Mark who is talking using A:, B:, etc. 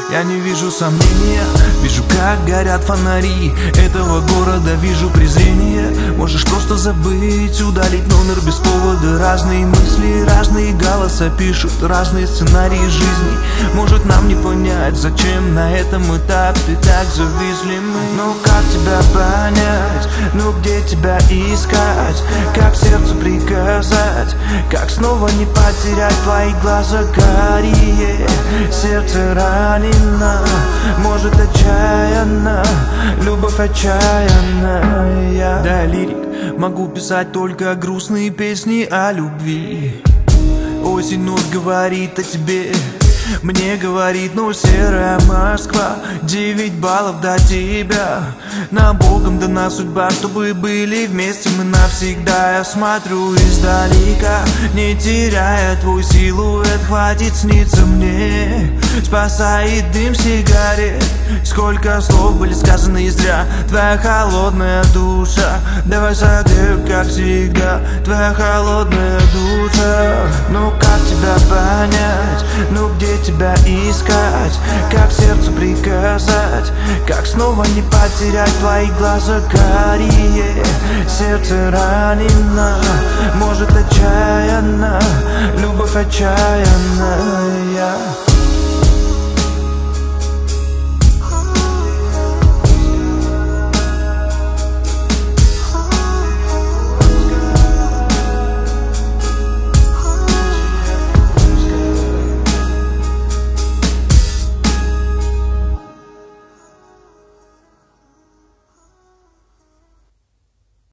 A: Я не вижу сомнения, вижу, как горят фонари этого города, вижу презрение. Можешь просто забыть, удалить номер без повода. Разные мысли, разные голоса пишут разные сценарии жизни. Может, нам не понять, зачем на этом этапе так зависли мы. Ну как тебя понять, ну где тебя искать, как сердцу приказать, как снова не потерять твои глаза карие. Сердце ранено, может отчаянно, любовь отчаянная. Да, лирик, могу писать только грустные песни о любви. Осень ночь говорит о тебе, мне говорит, но серая Москва. 9 баллов до тебя, нам Богом дана судьба, чтобы были вместе мы навсегда. Я смотрю издалека, не теряя твой силуэт, хватит сниться мне. Спасает дым сигарет, сколько слов были сказаны зря. Твоя холодная душа, давай согрею, как всегда. Твоя холодная душа, ну как тебя понять, ну где тебя искать, как сердцу приказать, как снова не потерять твои глаза карие. Сердце ранено, может отчаянно, любовь отчаянная.